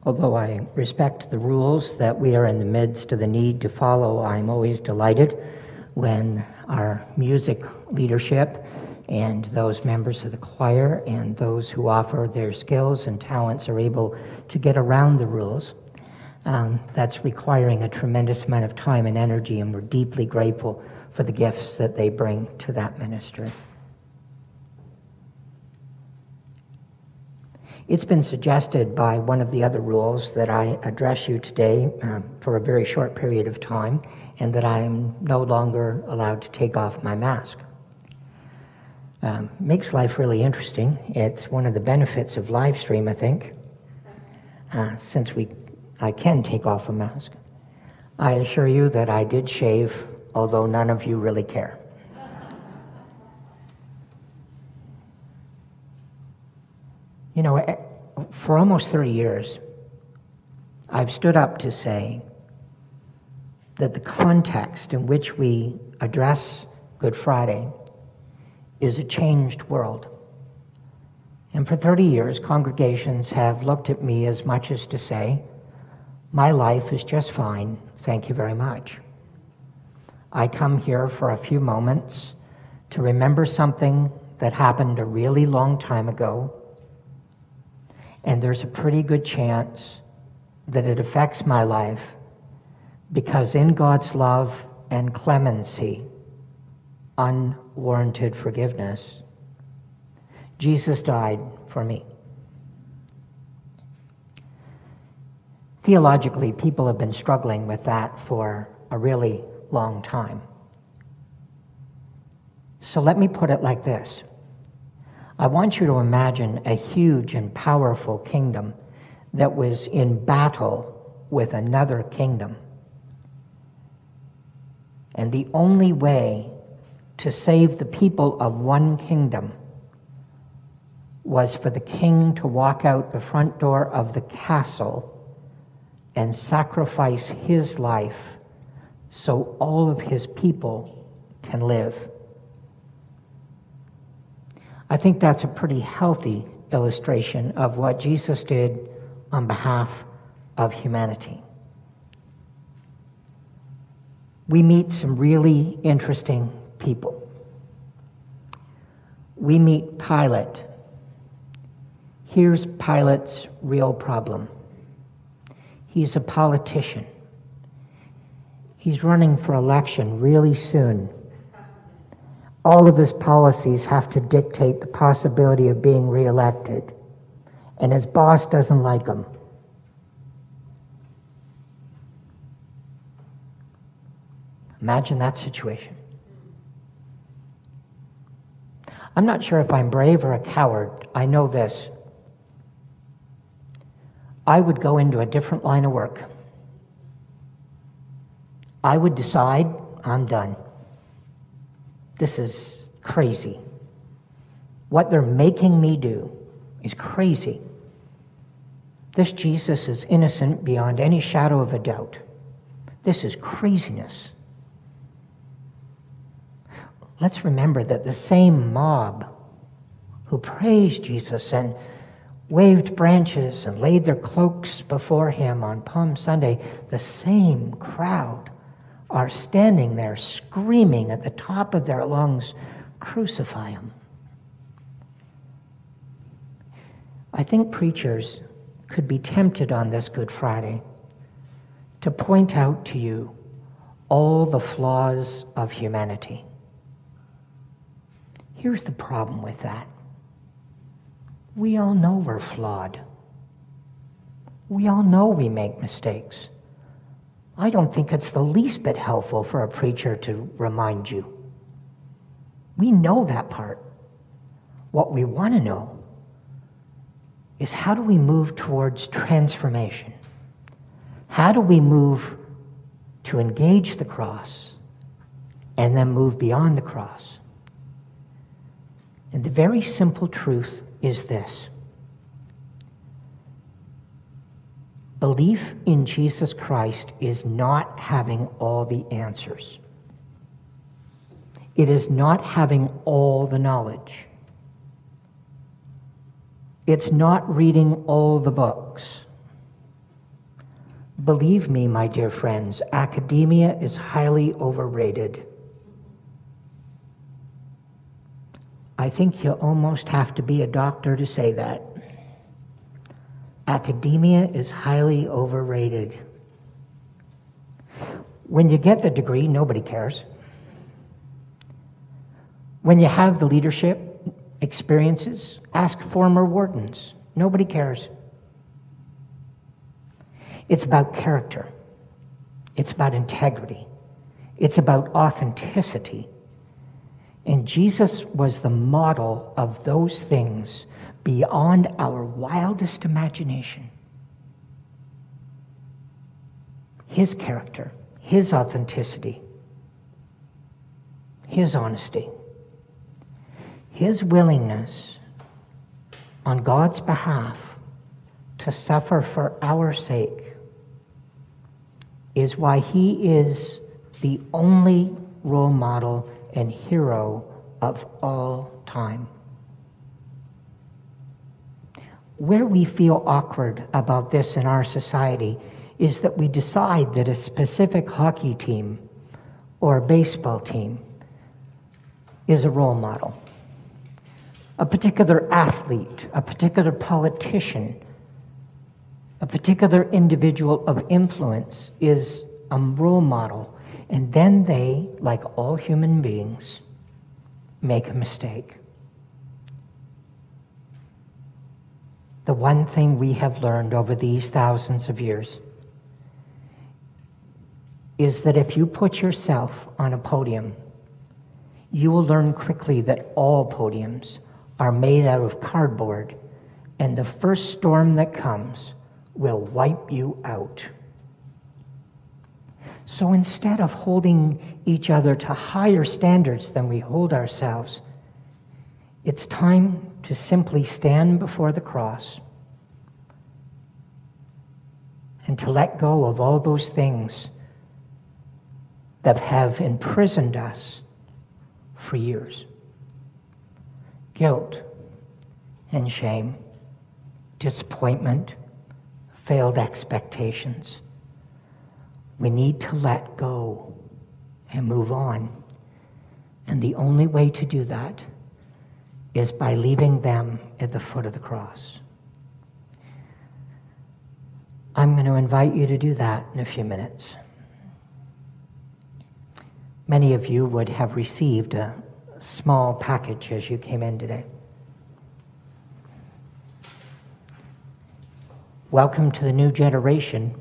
Although I respect the rules that we are in the midst of the need to follow, I'm always delighted when our music leadership and those members of the choir and those who offer their skills and talents are able to get around the rules. That's requiring a tremendous amount of time and energy, and we're deeply grateful for the gifts that they bring to that ministry. It's been suggested by one of the other rules that I address you today for a very short period of time, and that I'm no longer allowed to take off my mask. Makes life really interesting. It's one of the benefits of live stream, I think, since I can take off a mask. I assure you that I did shave, although none of you really care. You know, for almost 30 years, I've stood up to say that the context in which we address Good Friday is a changed world. And for 30 years, congregations have looked at me as much as to say, my life is just fine, thank you very much. I come here for a few moments to remember something that happened a really long time ago, and there's a pretty good chance that it affects my life because in God's love and clemency, unwarranted forgiveness, Jesus died for me. Theologically, people have been struggling with that for a really long time. So let me put it like this. I want you to imagine a huge and powerful kingdom that was in battle with another kingdom. And the only way to save the people of one kingdom was for the king to walk out the front door of the castle and sacrifice his life so all of his people can live. I think that's a pretty healthy illustration of what Jesus did on behalf of humanity. We meet some really interesting people. We meet Pilate. Here's Pilate's real problem. He's a politician. He's running for election really soon. All of his policies have to dictate the possibility of being reelected, and his boss doesn't like him. Imagine that situation. I'm not sure if I'm brave or a coward. I know this. I would go into a different line of work. I would decide, I'm done. This is crazy. What they're making me do is crazy. This Jesus is innocent beyond any shadow of a doubt. This is craziness. Let's remember that the same mob who praised Jesus and waved branches and laid their cloaks before him on Palm Sunday, the same crowd are standing there screaming at the top of their lungs, crucify him. I think preachers could be tempted on this Good Friday to point out to you all the flaws of humanity. Here's the problem with that. We all know we're flawed. We all know we make mistakes. I don't think it's the least bit helpful for a preacher to remind you. We know that part. What we want to know is how do we move towards transformation? How do we move to engage the cross and then move beyond the cross? And the very simple truth is this. Belief in Jesus Christ is not having all the answers. It is not having all the knowledge. It's not reading all the books. Believe me, my dear friends, academia is highly overrated. I think you almost have to be a doctor to say that. Academia is highly overrated. When you get the degree, nobody cares. When you have the leadership experiences, ask former wardens. Nobody cares. It's about character. It's about integrity. It's about authenticity. And Jesus was the model of those things beyond our wildest imagination. His character, his authenticity, his honesty, his willingness on God's behalf to suffer for our sake is why he is the only role model and hero of all time. Where we feel awkward about this in our society is that we decide that a specific hockey team or a baseball team is a role model. A particular athlete, a particular politician, a particular individual of influence is a role model. And then they, like all human beings, make a mistake. The one thing we have learned over these thousands of years is that if you put yourself on a podium, you will learn quickly that all podiums are made out of cardboard, and the first storm that comes will wipe you out. So instead of holding each other to higher standards than we hold ourselves, it's time to simply stand before the cross and to let go of all those things that have imprisoned us for years. Guilt and shame, disappointment, failed expectations. We need to let go and move on. And the only way to do that is by leaving them at the foot of the cross. I'm going to invite you to do that in a few minutes. Many of you would have received a small package as you came in today. Welcome to the new generation.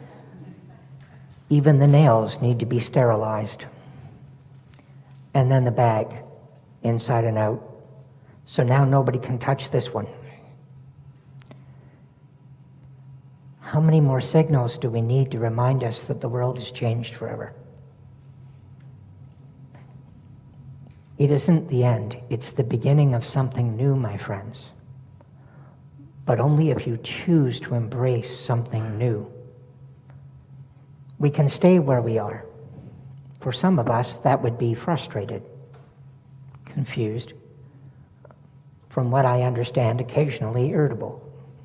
Even the nails need to be sterilized. And then the bag, inside and out. So now nobody can touch this one. How many more signals do we need to remind us that the world has changed forever? It isn't the end. It's the beginning of something new, my friends. But only if you choose to embrace something new. We can stay where we are. For some of us, that would be frustrated, confused, from what I understand, occasionally irritable.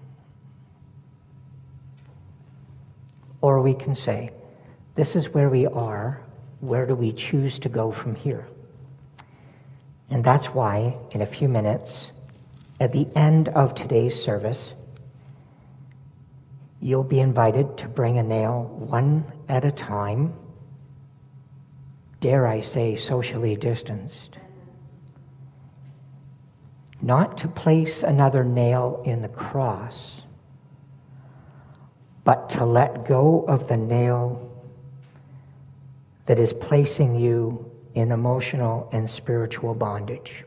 Or we can say, this is where we are. Where do we choose to go from here? And that's why, in a few minutes, at the end of today's service, you'll be invited to bring a nail one at a time, dare I say, socially distanced. Not to place another nail in the cross, but to let go of the nail that is placing you in emotional and spiritual bondage.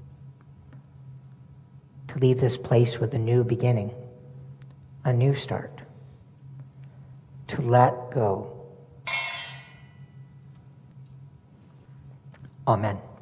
To leave this place with a new beginning, a new start. To let go. Amen.